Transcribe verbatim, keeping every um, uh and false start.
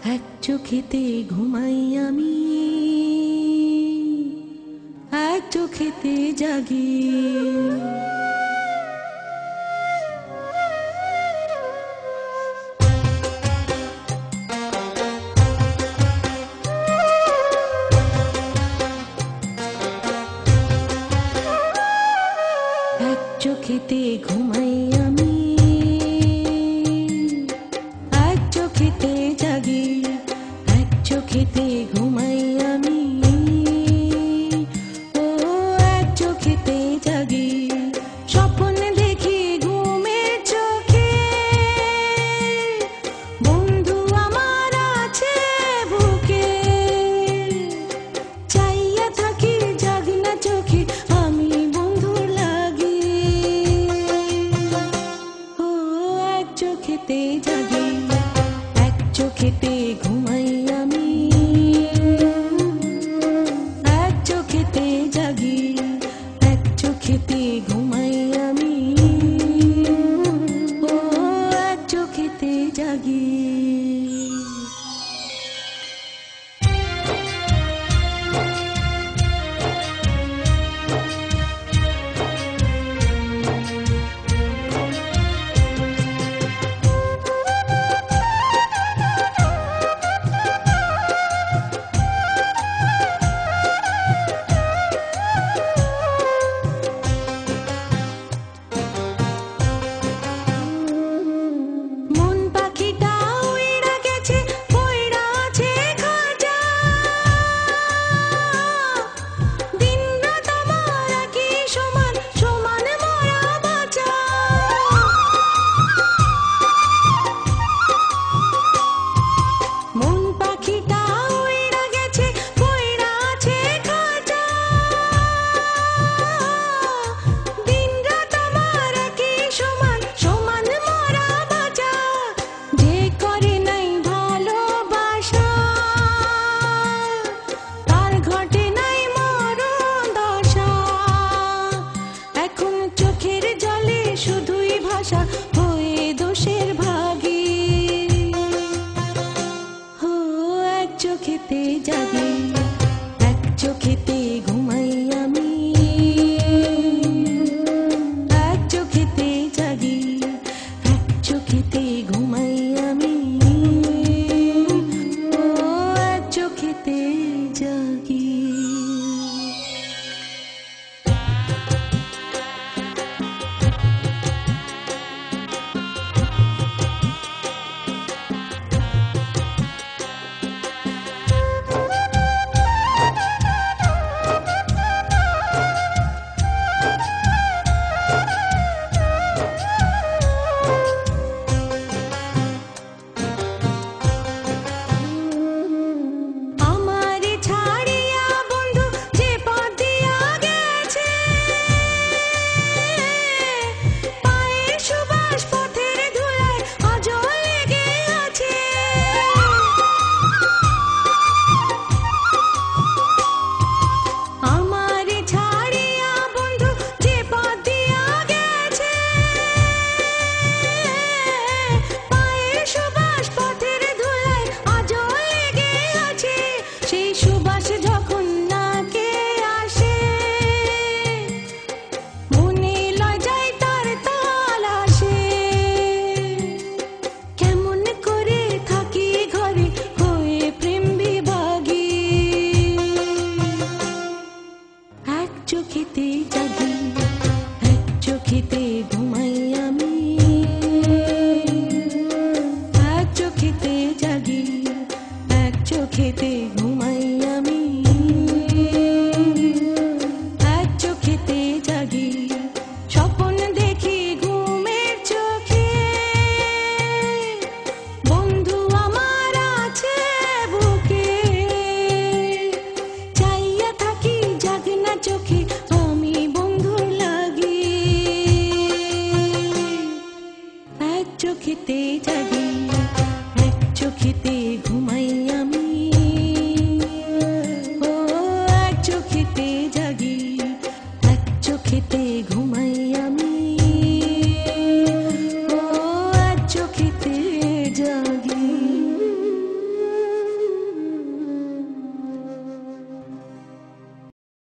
এক চোখেতে ঘুমাই আমি, এক চোখেতে জাগি। এক চোখেতে ঘুমাই আমি, এক চোখেতে জাগি। এক চোখেতে ঘুমাই আমি, ও এক চোখেতে জাগি। স্বপ্ন দেখি ঘুমের চোখে, বন্ধু আমার আছে বুকে। চাইয়া থাকি জাগনা চোখে আমি বন্ধুর লাগি। ও এক চোখেতে জাগি, এক চোখেতে ঘুমাই আমি, এক চোখেতে জাগি। এক চোখেতে ঘুমাই আমি, ও এক চোখেতে জাগি। হয়ে দোষের ভাগী, ও এক চোখেতে জাগি, এক চোখেতে ঘুমাই আমি, এক চোখেতে জাগি। এক চোখেতে ঘুমাই আমি, ও এক চোখেতে জাগি। চোখেতে জাগি, এক চোখেতে ঘুমাই আমি, এক চোখেতে জাগি। এক চোখেতে ঘুমাই আমি, এক চোখেতে জাগি। স্বপ্ন দেখি ঘুমের চোখে, বন্ধু আমার আছে বুকে। চাইয়া থাকি জাগনা চোখে আমি বন্ধুর লাগি। এক চোখেতে জাগি, এক চোখেতে ঘুমাই